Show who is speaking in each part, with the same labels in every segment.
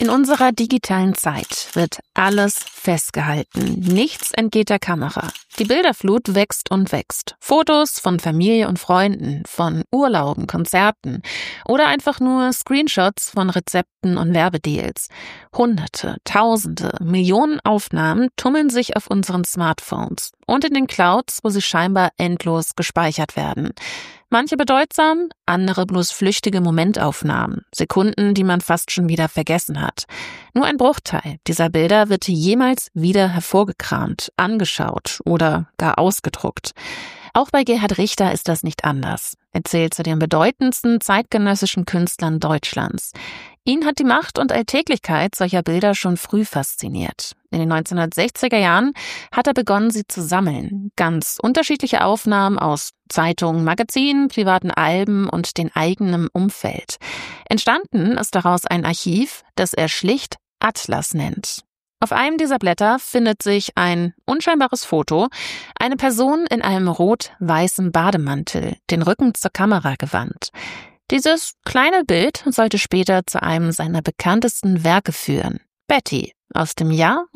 Speaker 1: In unserer digitalen Zeit wird alles festgehalten. Nichts entgeht der Kamera. Die Bilderflut wächst und wächst. Fotos von Familie und Freunden, von Urlauben, Konzerten oder einfach nur Screenshots von Rezepten und Werbedeals. Hunderte, Tausende, Millionen Aufnahmen tummeln sich auf unseren Smartphones und in den Clouds, wo sie scheinbar endlos gespeichert werden. Manche bedeutsam, andere bloß flüchtige Momentaufnahmen, Sekunden, die man fast schon wieder vergessen hat. Nur ein Bruchteil dieser Bilder wird jemals wieder hervorgekramt, angeschaut oder gar ausgedruckt. Auch bei Gerhard Richter ist das nicht anders. Er zählt zu den bedeutendsten zeitgenössischen Künstlern Deutschlands. Ihn hat die Macht und Alltäglichkeit solcher Bilder schon früh fasziniert. In den 1960er Jahren hat er begonnen, sie zu sammeln. Ganz unterschiedliche Aufnahmen aus Zeitungen, Magazinen, privaten Alben und den eigenen Umfeld. Entstanden ist daraus ein Archiv, das er schlicht Atlas nennt. Auf einem dieser Blätter findet sich ein unscheinbares Foto, eine Person in einem rot-weißen Bademantel, den Rücken zur Kamera gewandt. Dieses kleine Bild sollte später zu einem seiner bekanntesten Werke führen, Betty aus dem Jahr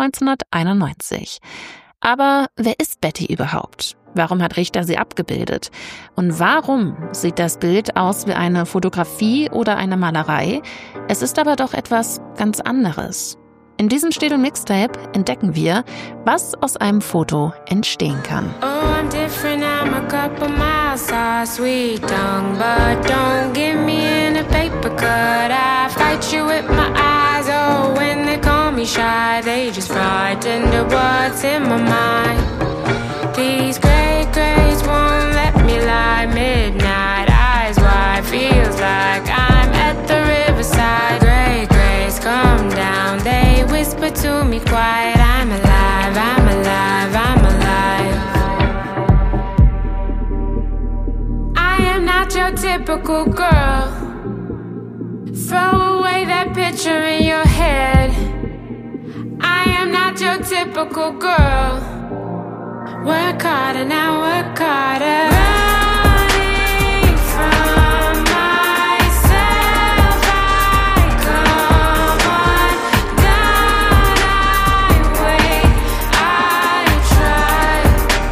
Speaker 1: 1991. Aber wer ist Betty überhaupt? Warum hat Richter sie abgebildet? Und warum sieht das Bild aus wie eine Fotografie oder eine Malerei? Es ist aber doch etwas ganz anderes. In diesem Städel Mixtape entdecken wir, was aus einem Foto entstehen kann.
Speaker 2: Oh, I'm different, I'm a couple miles off, sweet tongue, but don't get me in a paper cut. I fight you with my eyes, oh, when they call me shy, they just frightened of what's in my mind. These gray grays won't let me lie, midnight, eyes wide, feels like I'm at the riverside. Gray grays come down, they whisper to me quiet, I'm alive, I'm alive, I'm alive. I am not your typical girl. Throw away that picture in your head. I am not your typical girl. Work harder now, work harder. Running from myself, I come undone. I wait, I try.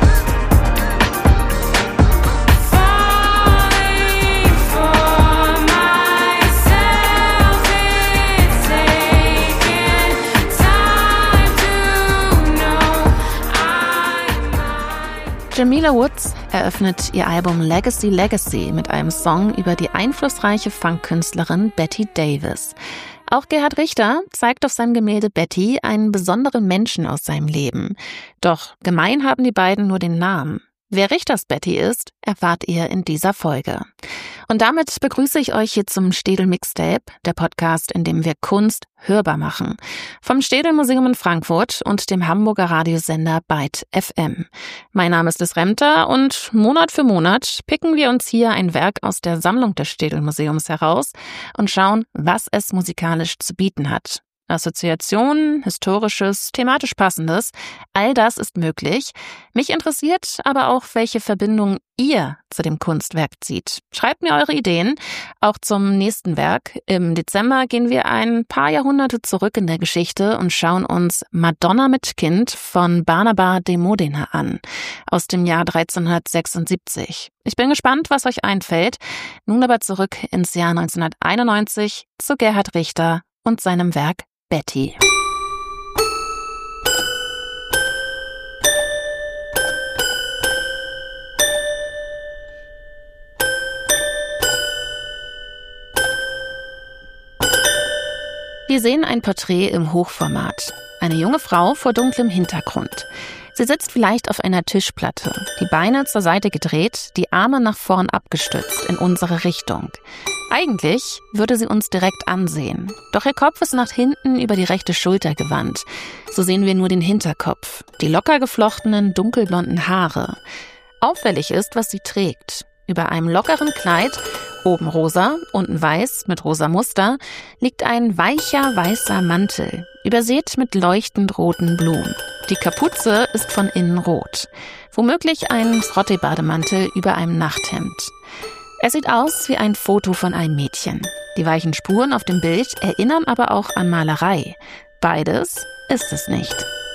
Speaker 2: Falling for myself, it's taking time to know I'm mine.
Speaker 1: Jamila Woods eröffnet ihr Album Legacy Legacy mit einem Song über die einflussreiche Funkkünstlerin Betty Davis. Auch Gerhard Richter zeigt auf seinem Gemälde Betty einen besonderen Menschen aus seinem Leben. Doch gemein haben die beiden nur den Namen. Wer Richters Betty ist, erfahrt ihr in dieser Folge. Und damit begrüße ich euch hier zum Städel Mixtape, der Podcast, in dem wir Kunst hörbar machen. Vom Städel Museum in Frankfurt und dem Hamburger Radiosender Byte FM. Mein Name ist Liz Remter und Monat für Monat picken wir uns hier ein Werk aus der Sammlung des Städel Museums heraus und schauen, was es musikalisch zu bieten hat. Assoziationen, Historisches, thematisch Passendes, all das ist möglich. Mich interessiert aber auch, welche Verbindung ihr zu dem Kunstwerk zieht. Schreibt mir eure Ideen, auch zum nächsten Werk. Im Dezember gehen wir ein paar Jahrhunderte zurück in der Geschichte und schauen uns Madonna mit Kind von Barnaba de Modena an, aus dem Jahr 1376. Ich bin gespannt, was euch einfällt. Nun aber zurück ins Jahr 1991 zu Gerhard Richter und seinem Werk Betty. Wir sehen ein Porträt im Hochformat. Eine junge Frau vor dunklem Hintergrund. Sie sitzt vielleicht auf einer Tischplatte, die Beine zur Seite gedreht, die Arme nach vorn abgestützt in unsere Richtung. Eigentlich würde sie uns direkt ansehen, doch ihr Kopf ist nach hinten über die rechte Schulter gewandt. So sehen wir nur den Hinterkopf, die locker geflochtenen dunkelblonden Haare. Auffällig ist, was sie trägt. Über einem lockeren Kleid, oben rosa, unten weiß mit rosa Muster, liegt ein weicher weißer Mantel, übersät mit leuchtend roten Blumen. Die Kapuze ist von innen rot. Womöglich ein Frotté-Bademantel über einem Nachthemd. Es sieht aus wie ein Foto von einem Mädchen. Die weichen Spuren auf dem Bild erinnern aber auch an Malerei. Beides ist es nicht.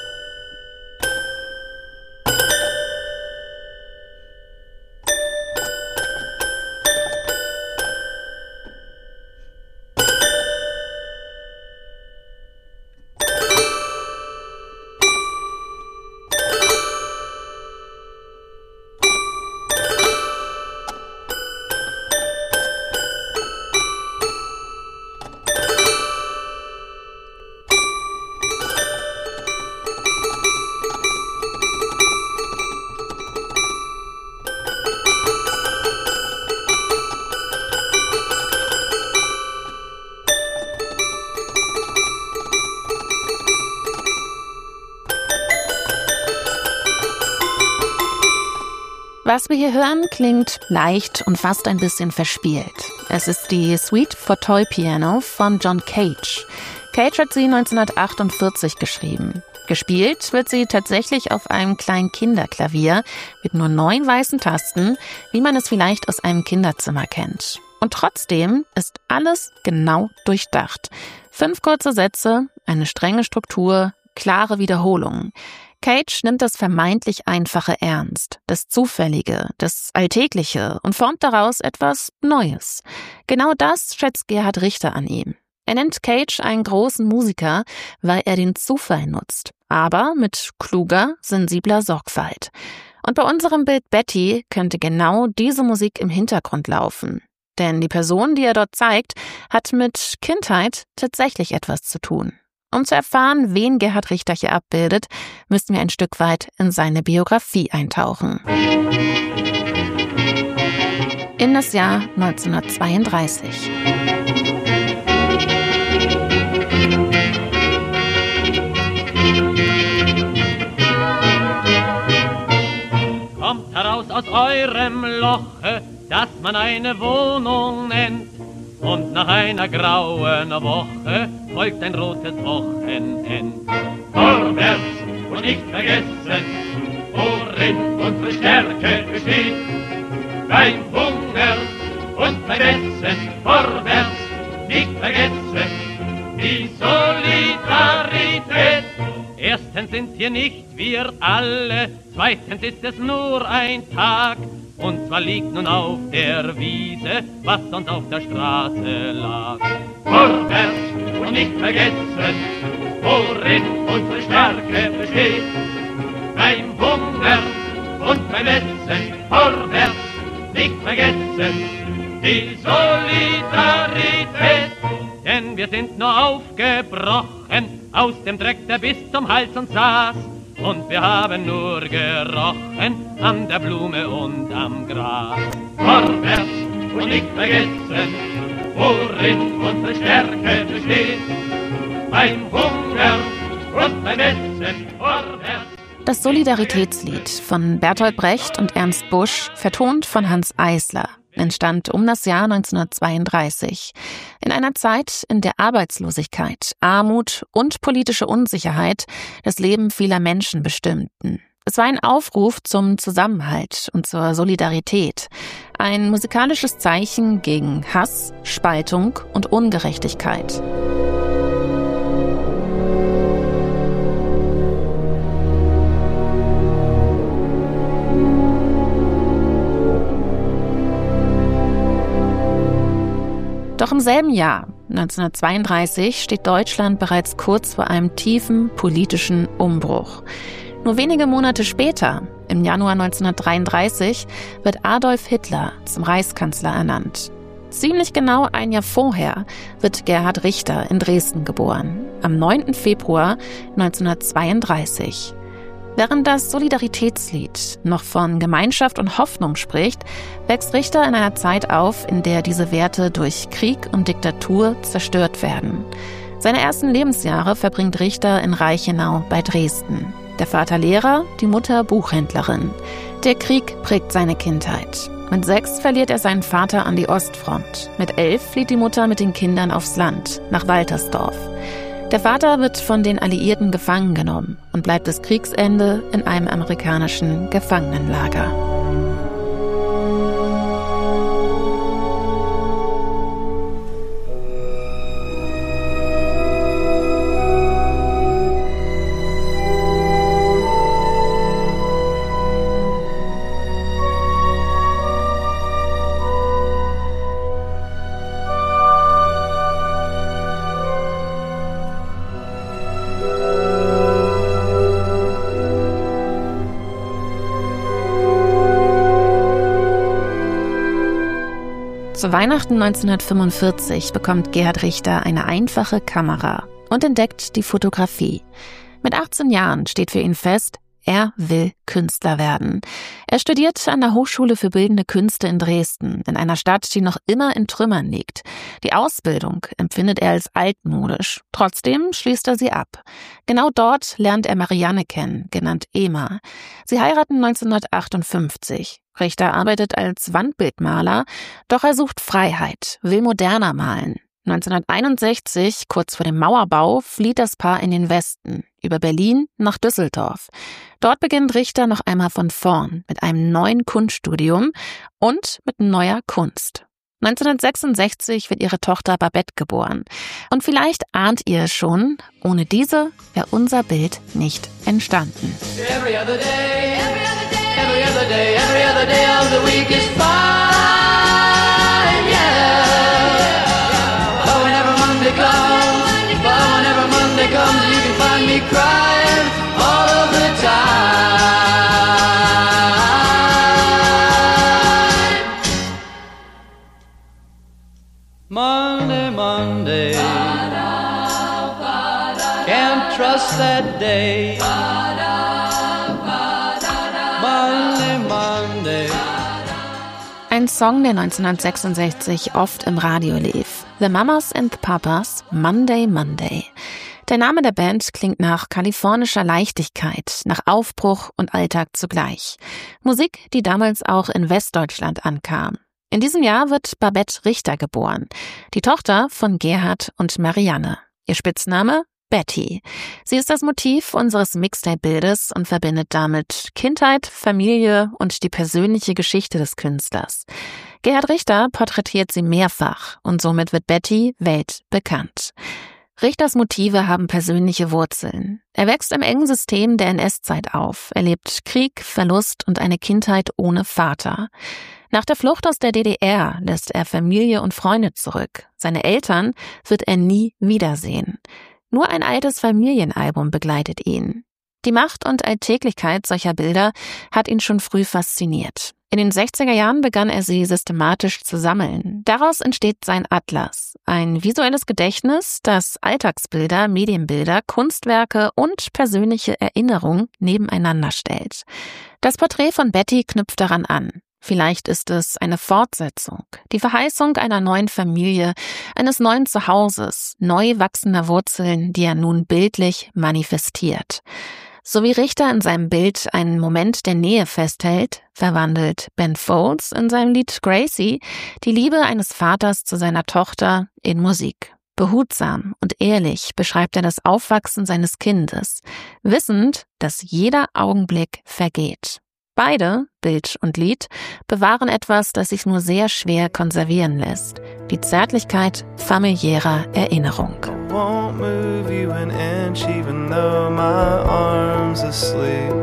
Speaker 1: Was wir hier hören, klingt leicht und fast ein bisschen verspielt. Es ist die Suite for Toy Piano von John Cage. Cage hat sie 1948 geschrieben. Gespielt wird sie tatsächlich auf einem kleinen Kinderklavier mit nur 9 weißen Tasten, wie man es vielleicht aus einem Kinderzimmer kennt. Und trotzdem ist alles genau durchdacht. 5 kurze Sätze, eine strenge Struktur, klare Wiederholungen. Cage nimmt das vermeintlich Einfache ernst, das Zufällige, das Alltägliche und formt daraus etwas Neues. Genau das schätzt Gerhard Richter an ihm. Er nennt Cage einen großen Musiker, weil er den Zufall nutzt, aber mit kluger, sensibler Sorgfalt. Und bei unserem Bild Betty könnte genau diese Musik im Hintergrund laufen. Denn die Person, die er dort zeigt, hat mit Kindheit tatsächlich etwas zu tun. Um zu erfahren, wen Gerhard Richter hier abbildet, müssen wir ein Stück weit in seine Biografie eintauchen. In das Jahr 1932.
Speaker 3: Kommt heraus aus eurem Loche, das man eine Wohnung nennt. Und nach einer grauen Woche folgt ein rotes Wochenend. Vorwärts und nicht vergessen, worin unsere Stärke besteht. Beim Hunger und beim Essen, vorwärts nicht vergessen, die Solidarität. Erstens sind hier nicht wir alle, zweitens ist es nur ein Tag. Und zwar liegt nun auf der Wiese, was sonst auf der Straße lag. Vorwärts und nicht vergessen, worin unsere Stärke besteht. Beim Hunger und beim Essen, vorwärts nicht vergessen, die Solidarität. Denn wir sind nur aufgebrochen aus dem Dreck, der bis zum Hals uns saß. Und wir haben nur gerochen an der Blume und am Gras. Vorwärts und nicht vergessen, worin unsere Stärke besteht. Beim Hunger und beim Essen, vorwärts.
Speaker 1: Das Solidaritätslied von Bertolt Brecht und Ernst Busch, vertont von Hanns Eisler, entstand um das Jahr 1932. In einer Zeit, in der Arbeitslosigkeit, Armut und politische Unsicherheit das Leben vieler Menschen bestimmten. Es war ein Aufruf zum Zusammenhalt und zur Solidarität. Ein musikalisches Zeichen gegen Hass, Spaltung und Ungerechtigkeit. Doch im selben Jahr, 1932, steht Deutschland bereits kurz vor einem tiefen politischen Umbruch. Nur wenige Monate später, im Januar 1933, wird Adolf Hitler zum Reichskanzler ernannt. Ziemlich genau ein Jahr vorher wird Gerhard Richter in Dresden geboren, am 9. Februar 1932. Während das Solidaritätslied noch von Gemeinschaft und Hoffnung spricht, wächst Richter in einer Zeit auf, in der diese Werte durch Krieg und Diktatur zerstört werden. Seine ersten Lebensjahre verbringt Richter in Reichenau bei Dresden. Der Vater Lehrer, die Mutter Buchhändlerin. Der Krieg prägt seine Kindheit. Mit 6 verliert er seinen Vater an die Ostfront. Mit 11 flieht die Mutter mit den Kindern aufs Land, nach Waltersdorf. Der Vater wird von den Alliierten gefangen genommen und bleibt bis Kriegsende in einem amerikanischen Gefangenenlager. Zu Weihnachten 1945 bekommt Gerhard Richter eine einfache Kamera und entdeckt die Fotografie. Mit 18 Jahren steht für ihn fest, er will Künstler werden. Er studiert an der Hochschule für Bildende Künste in Dresden, in einer Stadt, die noch immer in Trümmern liegt. Die Ausbildung empfindet er als altmodisch. Trotzdem schließt er sie ab. Genau dort lernt er Marianne kennen, genannt Ema. Sie heiraten 1958. Richter arbeitet als Wandbildmaler, doch er sucht Freiheit, will moderner malen. 1961, kurz vor dem Mauerbau, flieht das Paar in den Westen, über Berlin nach Düsseldorf. Dort beginnt Richter noch einmal von vorn, mit einem neuen Kunststudium und mit neuer Kunst. 1966 wird ihre Tochter Babette geboren. Und vielleicht ahnt ihr es schon, ohne diese wäre unser Bild nicht entstanden.
Speaker 4: Every other day, every other day, every other day, every other day of the week is fine, yeah. Whenever Monday comes, you can find me crying all of the time. Monday, Monday, can't trust that day. Monday, Monday.
Speaker 1: Ein Song, der 1966 oft im Radio lief. The Mamas and the Papas, Monday, Monday. Der Name der Band klingt nach kalifornischer Leichtigkeit, nach Aufbruch und Alltag zugleich. Musik, die damals auch in Westdeutschland ankam. In diesem Jahr wird Babette Richter geboren, die Tochter von Gerhard und Marianne. Ihr Spitzname? Betty. Sie ist das Motiv unseres Mixtape-Bildes und verbindet damit Kindheit, Familie und die persönliche Geschichte des Künstlers. Gerhard Richter porträtiert sie mehrfach und somit wird Betty weltbekannt. Richters Motive haben persönliche Wurzeln. Er wächst im engen System der NS-Zeit auf, erlebt Krieg, Verlust und eine Kindheit ohne Vater. Nach der Flucht aus der DDR lässt er Familie und Freunde zurück. Seine Eltern wird er nie wiedersehen. Nur ein altes Familienalbum begleitet ihn. Die Macht und Alltäglichkeit solcher Bilder hat ihn schon früh fasziniert. In den 60er Jahren begann er sie systematisch zu sammeln. Daraus entsteht sein Atlas, ein visuelles Gedächtnis, das Alltagsbilder, Medienbilder, Kunstwerke und persönliche Erinnerungen nebeneinander stellt. Das Porträt von Betty knüpft daran an. Vielleicht ist es eine Fortsetzung, die Verheißung einer neuen Familie, eines neuen Zuhauses, neu wachsender Wurzeln, die er nun bildlich manifestiert. So wie Richter in seinem Bild einen Moment der Nähe festhält, verwandelt Ben Folds in seinem Lied Gracie die Liebe eines Vaters zu seiner Tochter in Musik. Behutsam und ehrlich beschreibt er das Aufwachsen seines Kindes, wissend, dass jeder Augenblick vergeht. Beide, Bild und Lied, bewahren etwas, das sich nur sehr schwer konservieren lässt. Die Zärtlichkeit familiärer Erinnerung.
Speaker 5: I won't move you an inch even though my arm's asleep.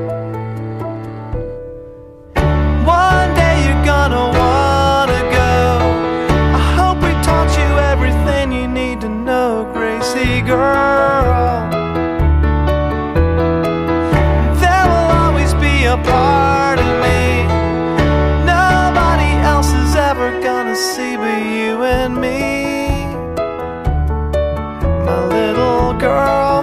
Speaker 5: One day you're gonna wanna go. I hope we taught you everything you need to know, Gracie girl. There will always be a part of me nobody else is ever gonna see but you and me, my little girl,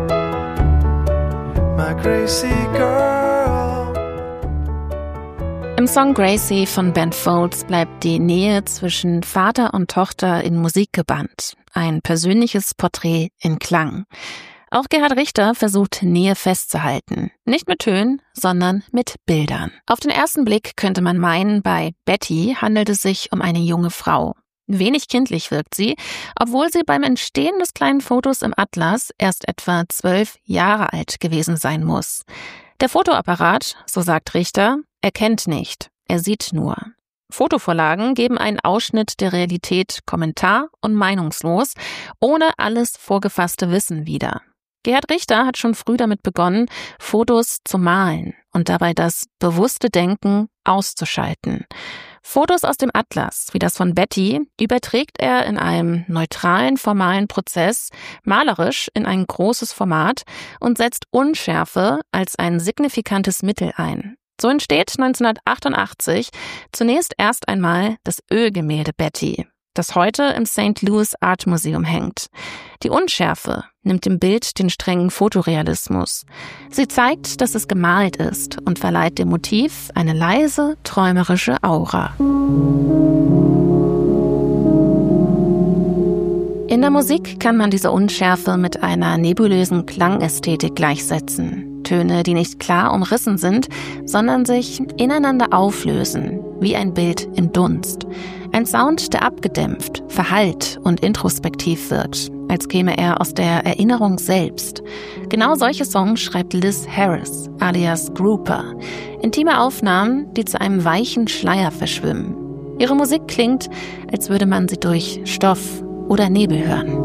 Speaker 5: my Gracie girl.
Speaker 1: Im Song Gracie von Ben Folds bleibt die Nähe zwischen Vater und Tochter in Musik gebannt. Ein persönliches Porträt in Klang. Auch Gerhard Richter versucht, Nähe festzuhalten. Nicht mit Tönen, sondern mit Bildern. Auf den ersten Blick könnte man meinen, bei Betty handelt es sich um eine junge Frau. Wenig kindlich wirkt sie, obwohl sie beim Entstehen des kleinen Fotos im Atlas erst etwa 12 Jahre alt gewesen sein muss. Der Fotoapparat, so sagt Richter, erkennt nicht, er sieht nur. Fotovorlagen geben einen Ausschnitt der Realität kommentar- und meinungslos, ohne alles vorgefasste Wissen wieder. Gerhard Richter hat schon früh damit begonnen, Fotos zu malen und dabei das bewusste Denken auszuschalten. Fotos aus dem Atlas, wie das von Betty, überträgt er in einem neutralen, formalen Prozess, malerisch in ein großes Format und setzt Unschärfe als ein signifikantes Mittel ein. So entsteht 1988 zunächst erst einmal das Ölgemälde Betty, das heute im St. Louis Art Museum hängt. Die Unschärfe nimmt dem Bild den strengen Fotorealismus. Sie zeigt, dass es gemalt ist und verleiht dem Motiv eine leise, träumerische Aura. In der Musik kann man diese Unschärfe mit einer nebulösen Klangästhetik gleichsetzen. Töne, die nicht klar umrissen sind, sondern sich ineinander auflösen, wie ein Bild im Dunst. Ein Sound, der abgedämpft, verhallt und introspektiv wirkt, als käme er aus der Erinnerung selbst. Genau solche Songs schreibt Liz Harris, alias Grouper. Intime Aufnahmen, die zu einem weichen Schleier verschwimmen. Ihre Musik klingt, als würde man sie durch Stoff oder Nebel hören.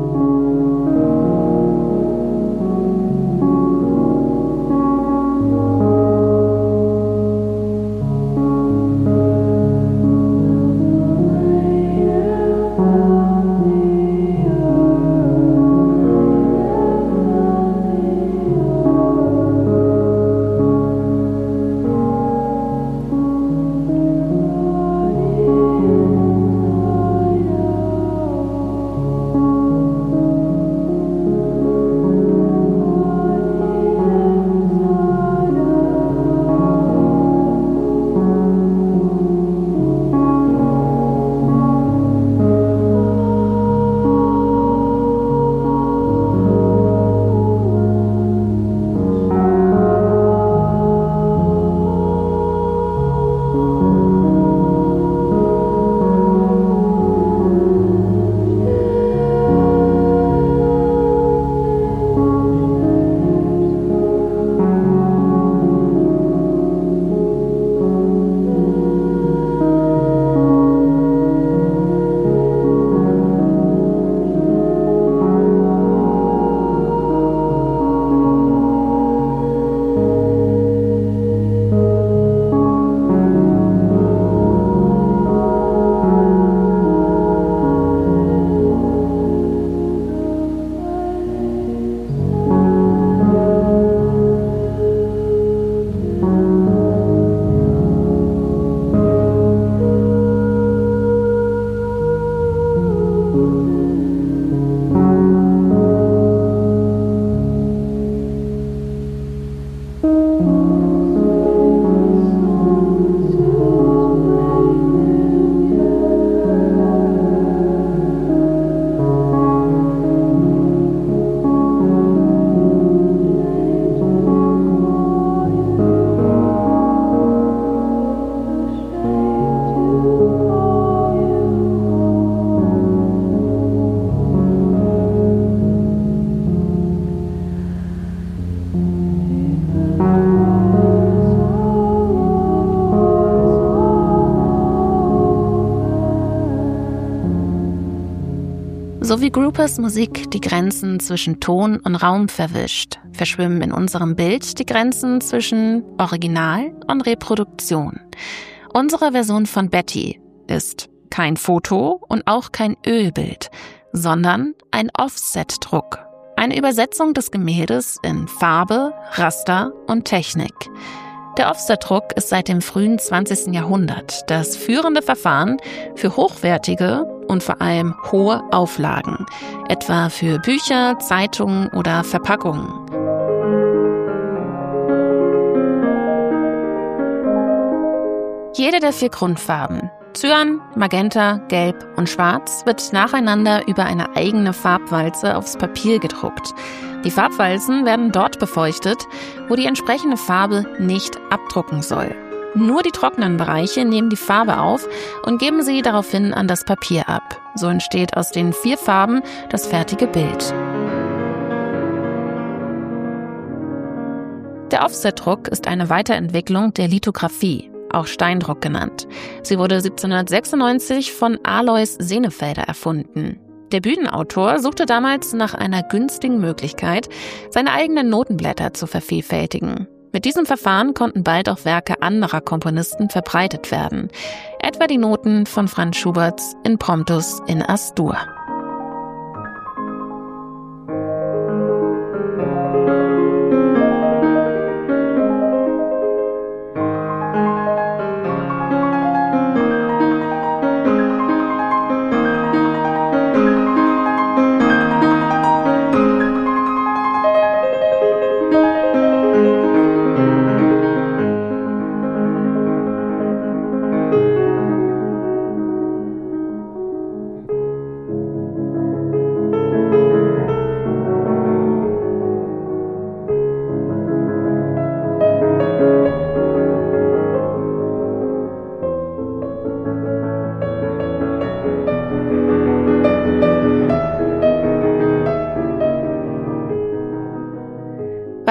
Speaker 1: So wie Groupers Musik die Grenzen zwischen Ton und Raum verwischt, verschwimmen in unserem Bild die Grenzen zwischen Original und Reproduktion. Unsere Version von Betty ist kein Foto und auch kein Ölbild, sondern ein Offset-Druck. Eine Übersetzung des Gemäldes in Farbe, Raster und Technik. Der Offset-Druck ist seit dem frühen 20. Jahrhundert das führende Verfahren für hochwertige und vor allem hohe Auflagen, etwa für Bücher, Zeitungen oder Verpackungen. Jede der 4 Grundfarben, Cyan, Magenta, Gelb und Schwarz, wird nacheinander über eine eigene Farbwalze aufs Papier gedruckt. Die Farbwalzen werden dort befeuchtet, wo die entsprechende Farbe nicht abdrucken soll. Nur die trockenen Bereiche nehmen die Farbe auf und geben sie daraufhin an das Papier ab. So entsteht aus den 4 Farben das fertige Bild. Der Offsetdruck ist eine Weiterentwicklung der Lithografie, auch Steindruck genannt. Sie wurde 1796 von Alois Senefelder erfunden. Der Bühnenautor suchte damals nach einer günstigen Möglichkeit, seine eigenen Notenblätter zu vervielfältigen. Mit diesem Verfahren konnten bald auch Werke anderer Komponisten verbreitet werden, etwa die Noten von Franz Schuberts Impromptus in As-Dur.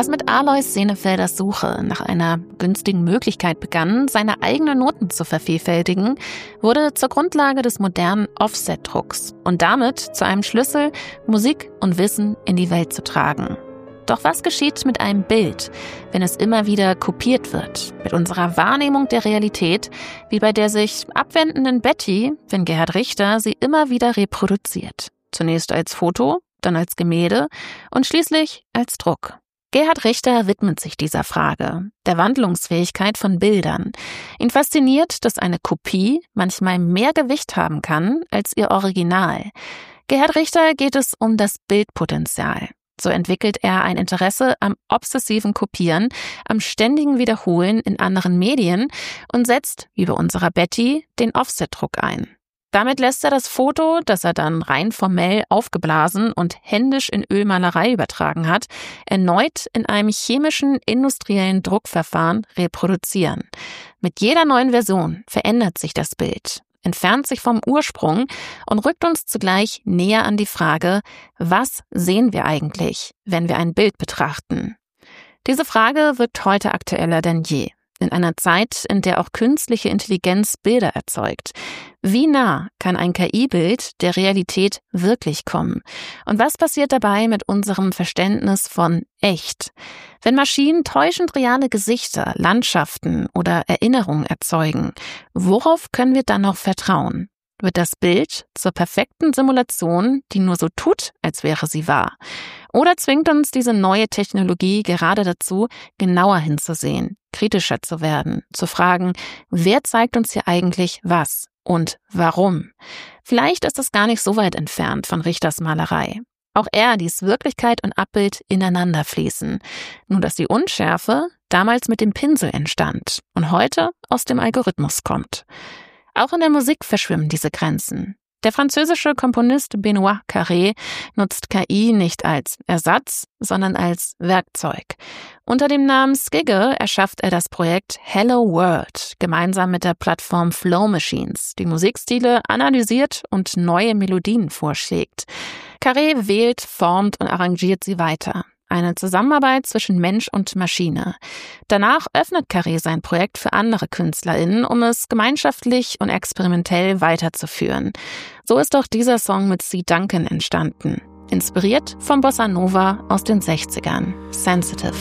Speaker 1: Was mit Alois Senefelders Suche nach einer günstigen Möglichkeit begann, seine eigenen Noten zu vervielfältigen, wurde zur Grundlage des modernen Offset-Drucks und damit zu einem Schlüssel, Musik und Wissen in die Welt zu tragen. Doch was geschieht mit einem Bild, wenn es immer wieder kopiert wird, mit unserer Wahrnehmung der Realität, wie bei der sich abwendenden Betty, wenn Gerhard Richter sie immer wieder reproduziert? Zunächst als Foto, dann als Gemälde und schließlich als Druck. Gerhard Richter widmet sich dieser Frage, der Wandlungsfähigkeit von Bildern. Ihn fasziniert, dass eine Kopie manchmal mehr Gewicht haben kann als ihr Original. Gerhard Richter geht es um das Bildpotenzial. So entwickelt er ein Interesse am obsessiven Kopieren, am ständigen Wiederholen in anderen Medien und setzt, wie bei unserer Betty, den Offset-Druck ein. Damit lässt er das Foto, das er dann rein formell aufgeblasen und händisch in Ölmalerei übertragen hat, erneut in einem chemischen, industriellen Druckverfahren reproduzieren. Mit jeder neuen Version verändert sich das Bild, entfernt sich vom Ursprung und rückt uns zugleich näher an die Frage, was sehen wir eigentlich, wenn wir ein Bild betrachten? Diese Frage wird heute aktueller denn je. In einer Zeit, in der auch künstliche Intelligenz Bilder erzeugt. Wie nah kann ein KI-Bild der Realität wirklich kommen? Und was passiert dabei mit unserem Verständnis von echt? Wenn Maschinen täuschend reale Gesichter, Landschaften oder Erinnerungen erzeugen, worauf können wir dann noch vertrauen? Wird das Bild zur perfekten Simulation, die nur so tut, als wäre sie wahr? Oder zwingt uns diese neue Technologie gerade dazu, genauer hinzusehen, kritischer zu werden, zu fragen, wer zeigt uns hier eigentlich was und warum? Vielleicht ist es gar nicht so weit entfernt von Richters Malerei. Auch er ließ Wirklichkeit und Abbild ineinander fließen. Nur dass die Unschärfe damals mit dem Pinsel entstand und heute aus dem Algorithmus kommt. Auch in der Musik verschwimmen diese Grenzen. Der französische Komponist Benoît Carré nutzt KI nicht als Ersatz, sondern als Werkzeug. Unter dem Namen Skigge erschafft er das Projekt Hello World, gemeinsam mit der Plattform Flow Machines, die Musikstile analysiert und neue Melodien vorschlägt. Carré wählt, formt und arrangiert sie weiter. Eine Zusammenarbeit zwischen Mensch und Maschine. Danach öffnet Carré sein Projekt für andere KünstlerInnen, um es gemeinschaftlich und experimentell weiterzuführen. So ist auch dieser Song mit C. Duncan entstanden. Inspiriert vom Bossa Nova aus den 60ern. Sensitive.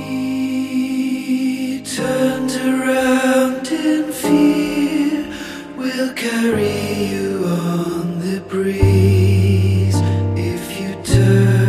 Speaker 5: He turned around in fear. We'll carry you on the breeze if you turn.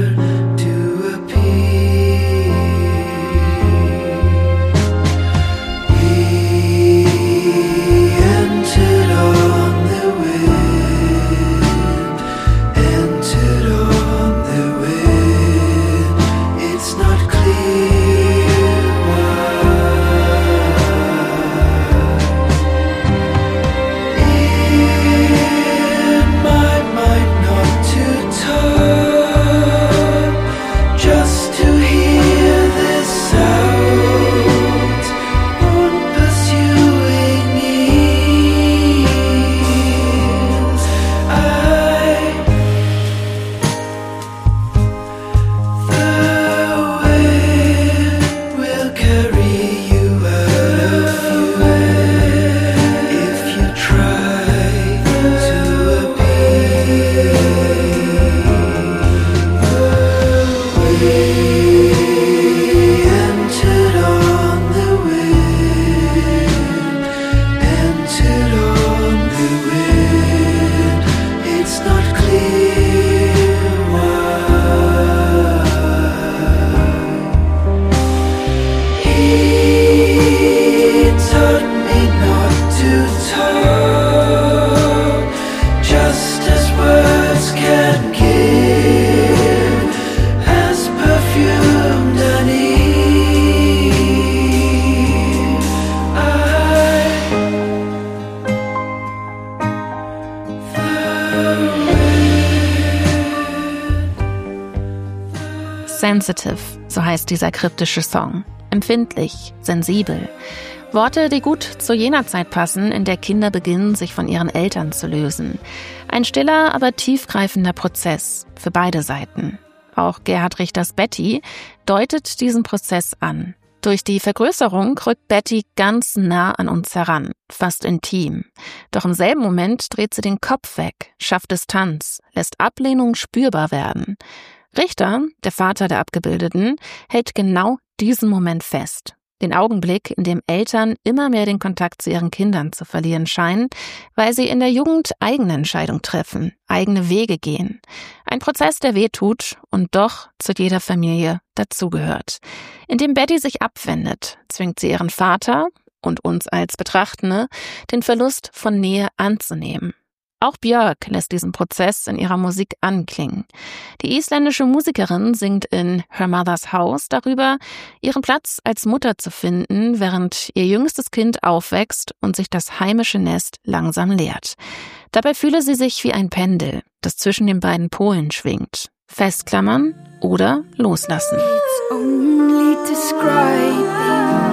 Speaker 1: Sensitive, so heißt dieser kryptische Song. Empfindlich, sensibel. Worte, die gut zu jener Zeit passen, in der Kinder beginnen, sich von ihren Eltern zu lösen. Ein stiller, aber tiefgreifender Prozess für beide Seiten. auch Gerhard Richters Betty, deutet diesen Prozess an. Durch die Vergrößerung rückt Betty ganz nah an uns heran, fast intim. Doch im selben Moment dreht sie den Kopf weg, schafft Distanz, lässt Ablehnung spürbar werden. Richter, der Vater der Abgebildeten, hält genau diesen Moment fest. Den Augenblick, in dem Eltern immer mehr den Kontakt zu ihren Kindern zu verlieren scheinen, weil sie in der Jugend eigene Entscheidungen treffen, eigene Wege gehen. Ein Prozess, der wehtut und doch zu jeder Familie dazugehört. Indem Betty sich abwendet, zwingt sie ihren Vater und uns als Betrachtende, den Verlust von Nähe anzunehmen. Auch Björk lässt diesen Prozess in ihrer Musik anklingen. Die isländische Musikerin singt in Her Mother's House darüber, ihren Platz als Mutter zu finden, während ihr jüngstes Kind aufwächst und sich das heimische Nest langsam leert. Dabei fühle sie sich wie ein Pendel, das zwischen den beiden Polen schwingt. Festklammern oder loslassen.
Speaker 2: It's only describing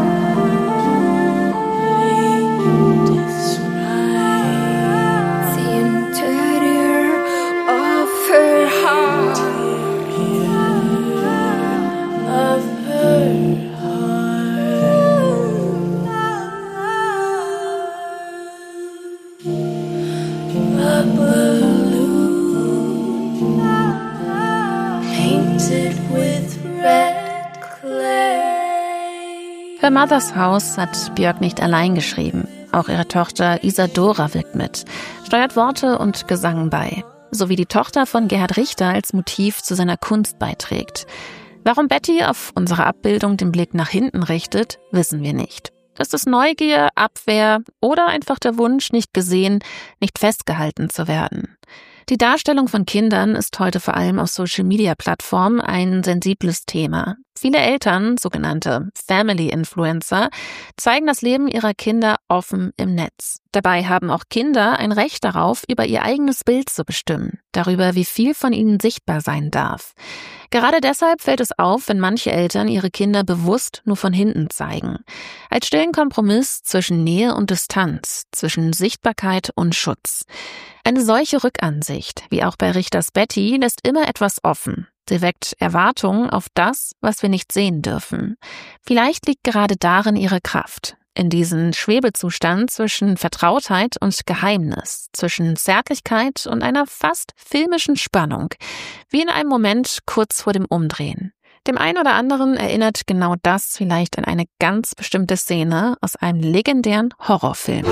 Speaker 1: Her Mother's House hat Björk nicht allein geschrieben. Auch ihre Tochter Isadora wirkt mit, steuert Worte und Gesang bei. Sowie die Tochter von Gerhard Richter als Motiv zu seiner Kunst beiträgt. Warum Betty auf unsere Abbildung den Blick nach hinten richtet, wissen wir nicht. Ist es Neugier, Abwehr oder einfach der Wunsch, nicht gesehen, nicht festgehalten zu werden? Die Darstellung von Kindern ist heute vor allem auf Social-Media-Plattformen ein sensibles Thema. Viele Eltern, sogenannte Family-Influencer, zeigen das Leben ihrer Kinder offen im Netz. Dabei haben auch Kinder ein Recht darauf, über ihr eigenes Bild zu bestimmen, darüber, wie viel von ihnen sichtbar sein darf. Gerade deshalb fällt es auf, wenn manche Eltern ihre Kinder bewusst nur von hinten zeigen. Als stillen Kompromiss zwischen Nähe und Distanz, zwischen Sichtbarkeit und Schutz. Eine solche Rückansicht, wie auch bei Richters Betty, lässt immer etwas offen. Sie weckt Erwartungen auf das, was wir nicht sehen dürfen. Vielleicht liegt gerade darin ihre Kraft. In diesem Schwebezustand zwischen Vertrautheit und Geheimnis, zwischen Zärtlichkeit und einer fast filmischen Spannung, wie in einem Moment kurz vor dem Umdrehen. Dem einen oder anderen erinnert genau das vielleicht an eine ganz bestimmte Szene aus einem legendären Horrorfilm.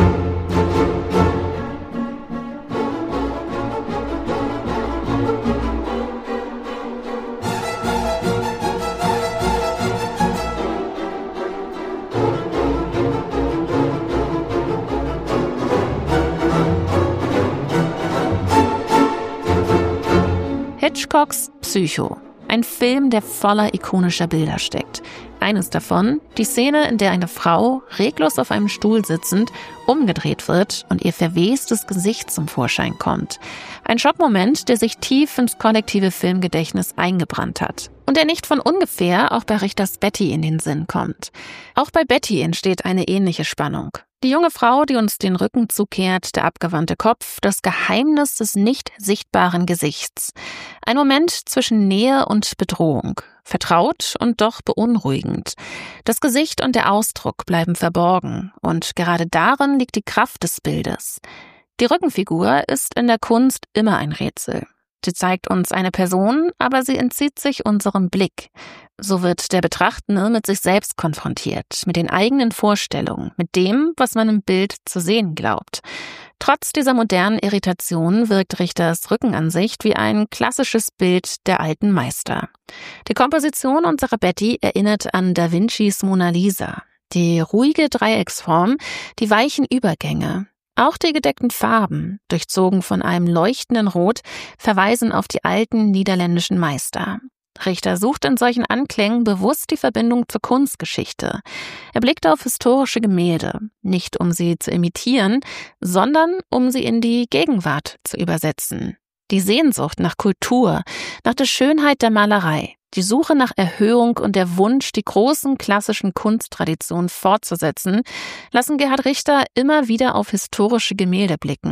Speaker 1: Hitchcocks Psycho. Ein Film, der voller ikonischer Bilder steckt. Eines davon, die Szene, in der eine Frau, reglos auf einem Stuhl sitzend, umgedreht wird und ihr verwestes Gesicht zum Vorschein kommt. Ein Schockmoment, der sich tief ins kollektive Filmgedächtnis eingebrannt hat. Und der nicht von ungefähr auch bei Richters Betty in den Sinn kommt. Auch bei Betty entsteht eine ähnliche Spannung. Die junge Frau, die uns den Rücken zukehrt, der abgewandte Kopf, das Geheimnis des nicht sichtbaren Gesichts. Ein Moment zwischen Nähe und Bedrohung. Vertraut und doch beunruhigend. Das Gesicht und der Ausdruck bleiben verborgen. Und gerade darin liegt die Kraft des Bildes. Die Rückenfigur ist in der Kunst immer ein Rätsel. Sie zeigt uns eine Person, aber sie entzieht sich unserem Blick. So wird der Betrachtende mit sich selbst konfrontiert, mit den eigenen Vorstellungen, mit dem, was man im Bild zu sehen glaubt. Trotz dieser modernen Irritation wirkt Richters Rückenansicht wie ein klassisches Bild der alten Meister. Die Komposition unserer Betty erinnert an Da Vincis Mona Lisa. Die ruhige Dreiecksform, die weichen Übergänge. Auch die gedeckten Farben, durchzogen von einem leuchtenden Rot, verweisen auf die alten niederländischen Meister. Richter sucht in solchen Anklängen bewusst die Verbindung zur Kunstgeschichte. Er blickt auf historische Gemälde, nicht um sie zu imitieren, sondern um sie in die Gegenwart zu übersetzen. Die Sehnsucht nach Kultur, nach der Schönheit der Malerei, die Suche nach Erhöhung und der Wunsch, die großen klassischen Kunsttraditionen fortzusetzen, lassen Gerhard Richter immer wieder auf historische Gemälde blicken.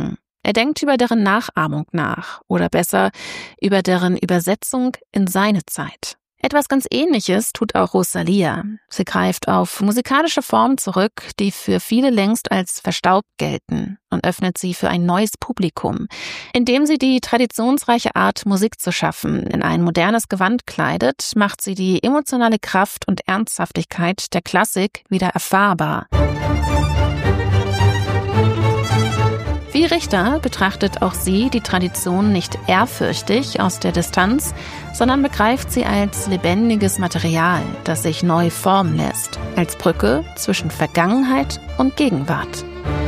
Speaker 1: Er denkt über deren Nachahmung nach oder besser über deren Übersetzung in seine Zeit. Etwas ganz Ähnliches tut auch Rosalía. Sie greift auf musikalische Formen zurück, die für viele längst als verstaubt gelten, und öffnet sie für ein neues Publikum, indem sie die traditionsreiche Art, Musik zu schaffen, in ein modernes Gewand kleidet, macht sie die emotionale Kraft und Ernsthaftigkeit der Klassik wieder erfahrbar. Wie Richter betrachtet auch sie die Tradition nicht ehrfürchtig aus der Distanz, sondern begreift sie als lebendiges Material, das sich neu formen lässt, als Brücke zwischen Vergangenheit und Gegenwart.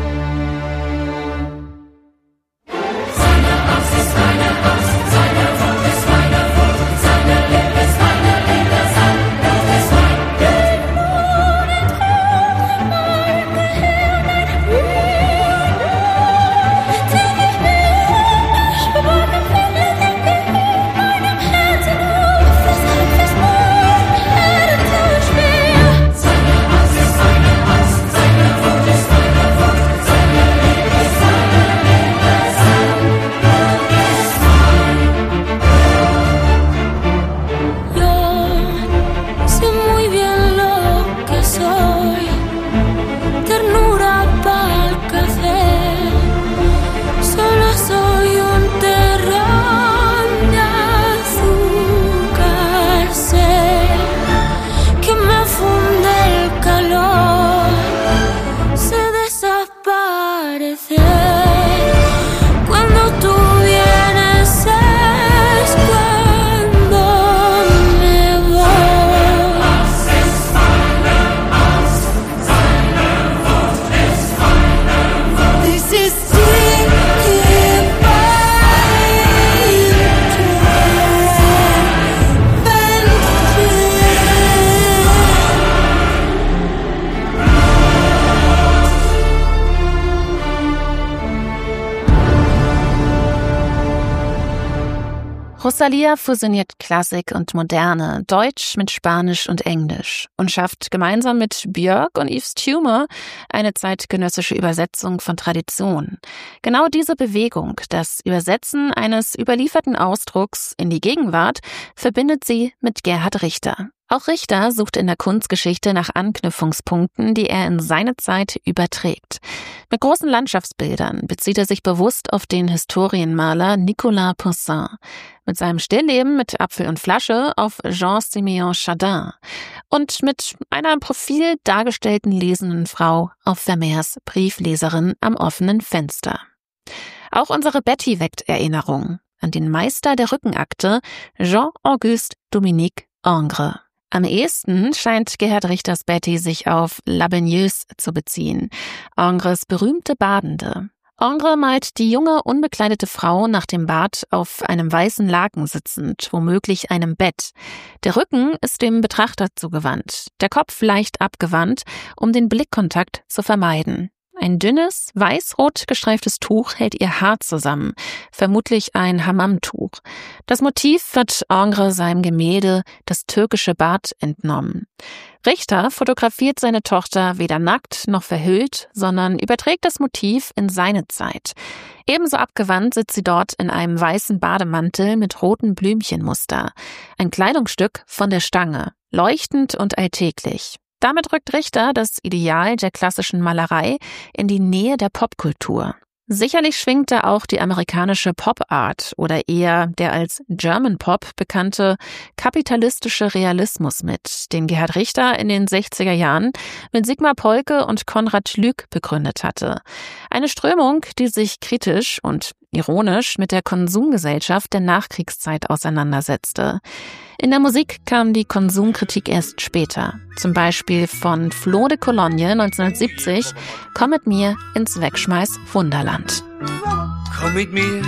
Speaker 1: Rosalía fusioniert Klassik und Moderne, Deutsch mit Spanisch und Englisch und schafft gemeinsam mit Björk und Yves Tumor eine zeitgenössische Übersetzung von Tradition. Genau diese Bewegung, das Übersetzen eines überlieferten Ausdrucks in die Gegenwart, verbindet sie mit Gerhard Richter. Auch Richter sucht in der Kunstgeschichte nach Anknüpfungspunkten, die er in seine Zeit überträgt. Mit großen Landschaftsbildern bezieht er sich bewusst auf den Historienmaler Nicolas Poussin, mit seinem Stillleben mit Apfel und Flasche auf Jean-Siméon Chardin und mit einer im Profil dargestellten lesenden Frau auf Vermeers Briefleserin am offenen Fenster. Auch unsere Betty weckt Erinnerung an den Meister der Rückenakte, Jean-Auguste Dominique Ingres. Am ehesten scheint Gerhard Richters Betty sich auf La Baigneuse zu beziehen, Ingres berühmte Badende. Ingres malt die junge, unbekleidete Frau nach dem Bad auf einem weißen Laken sitzend, womöglich einem Bett. Der Rücken ist dem Betrachter zugewandt, der Kopf leicht abgewandt, um den Blickkontakt zu vermeiden. Ein dünnes, weiß-rot gestreiftes Tuch hält ihr Haar zusammen, vermutlich ein Hammamtuch. Das Motiv wird Ingres seinem Gemälde Das türkische Bad entnommen. Richter fotografiert seine Tochter weder nackt noch verhüllt, sondern überträgt das Motiv in seine Zeit. Ebenso abgewandt sitzt sie dort in einem weißen Bademantel mit rotem Blümchenmuster. Ein Kleidungsstück von der Stange, leuchtend und alltäglich. Damit rückt Richter das Ideal der klassischen Malerei in die Nähe der Popkultur. Sicherlich schwingt da auch die amerikanische Pop-Art oder eher der als German Pop bekannte kapitalistische Realismus mit, den Gerhard Richter in den 60er Jahren mit Sigmar Polke und Konrad Lück begründet hatte. Eine Strömung, die sich kritisch und ironisch mit der Konsumgesellschaft der Nachkriegszeit auseinandersetzte. In der Musik kam die Konsumkritik erst später. Zum Beispiel von Flo de Cologne 1970, Komm mit mir ins Wegschmeiß-Wunderland.
Speaker 6: Komm mit mir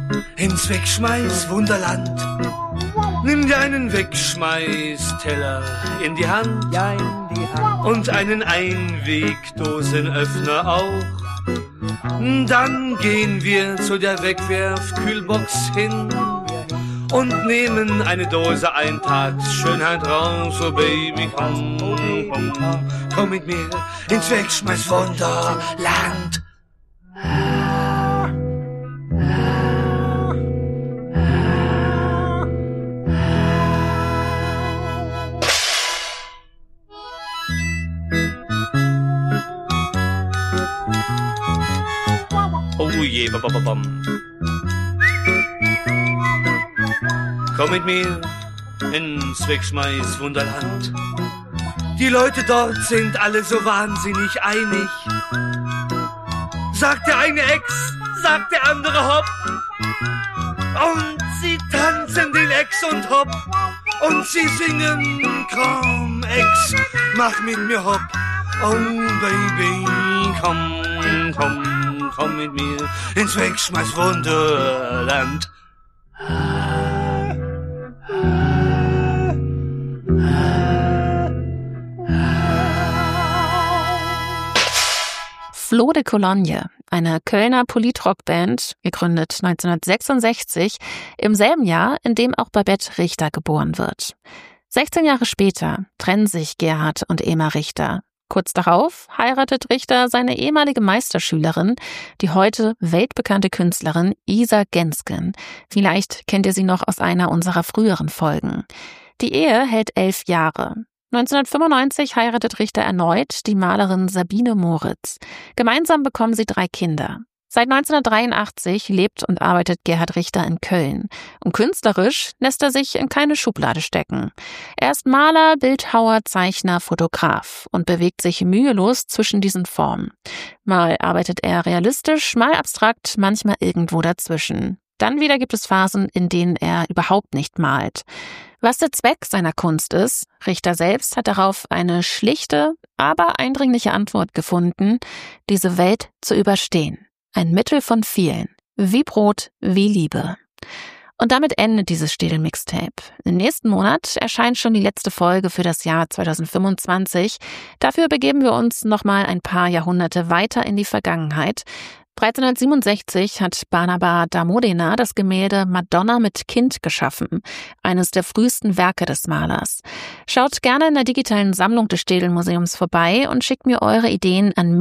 Speaker 6: ins Wegschmeiß-Wunderland. Nimm dir einen Wegschmeißteller in die Hand und einen Einwegdosenöffner auch. Dann gehen wir zu der Wegwerfkühlbox hin und nehmen eine Dose Eintagsschönheit raus. Oh Baby, komm, komm mit mir ins Wegschmeiß-Wunderland. bam. Komm mit mir ins Wegschmeiß-Wunderland. Die Leute dort sind alle so wahnsinnig einig. Sagt der eine Ex, sagt der andere Hopp. Und sie tanzen den Ex und Hopp. Und sie singen, komm Ex, mach mit mir Hopp. Oh Baby, komm mit mir ins Wegschmeiß-Wunderland.
Speaker 1: Flo de Cologne, eine Kölner Politrock-Band, gegründet 1966, im selben Jahr, in dem auch Babette Richter geboren wird. 16 Jahre später trennen sich Gerhard und Ema Richter. Kurz darauf heiratet Richter seine ehemalige Meisterschülerin, die heute weltbekannte Künstlerin Isa Gensken. Vielleicht kennt ihr sie noch aus einer unserer früheren Folgen. Die Ehe hält 11 Jahre. 1995 heiratet Richter erneut die Malerin Sabine Moritz. Gemeinsam bekommen sie 3 Kinder. Seit 1983 lebt und arbeitet Gerhard Richter in Köln. Und künstlerisch lässt er sich in keine Schublade stecken. Er ist Maler, Bildhauer, Zeichner, Fotograf und bewegt sich mühelos zwischen diesen Formen. Mal arbeitet er realistisch, mal abstrakt, manchmal irgendwo dazwischen. Dann wieder gibt es Phasen, in denen er überhaupt nicht malt. Was der Zweck seiner Kunst ist, Richter selbst hat darauf eine schlichte, aber eindringliche Antwort gefunden: diese Welt zu überstehen. Ein Mittel von vielen. Wie Brot, wie Liebe. Und damit endet dieses Städel-Mixtape. Im nächsten Monat erscheint schon die letzte Folge für das Jahr 2025. Dafür begeben wir uns nochmal ein paar Jahrhunderte weiter in die Vergangenheit. 1367 hat Barnaba da Modena das Gemälde Madonna mit Kind geschaffen, eines der frühesten Werke des Malers. Schaut gerne in der digitalen Sammlung des Städel-Museums vorbei und schickt mir eure Ideen an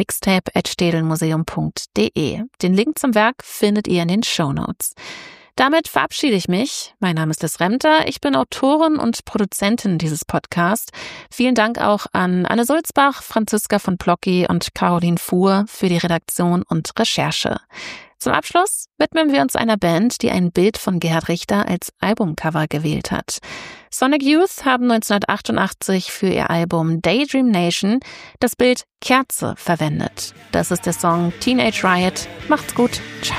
Speaker 1: mixtape@städelmuseum.de. Den Link zum Werk findet ihr in den Shownotes. Damit verabschiede ich mich. Mein Name ist Liz Remter. Ich bin Autorin und Produzentin dieses Podcasts. Vielen Dank auch an Anne Sulzbach, Franziska von Plocki und Caroline Fuhr für die Redaktion und Recherche. Zum Abschluss widmen wir uns einer Band, die ein Bild von Gerhard Richter als Albumcover gewählt hat. Sonic Youth haben 1988 für ihr Album Daydream Nation das Bild Kerze verwendet. Das ist der Song Teenage Riot. Macht's gut. Ciao.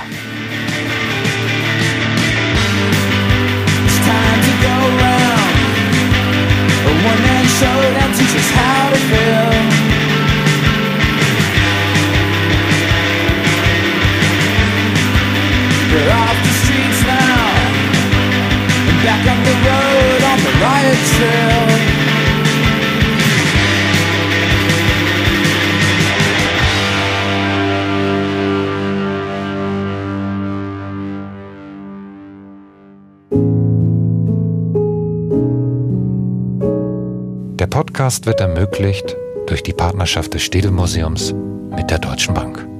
Speaker 5: Go round a one-man show that teaches how to feel. We're off the streets now and back on the road on the riot trail.
Speaker 7: Der Podcast wird ermöglicht durch die Partnerschaft des Städel-Museums mit der Deutschen Bank.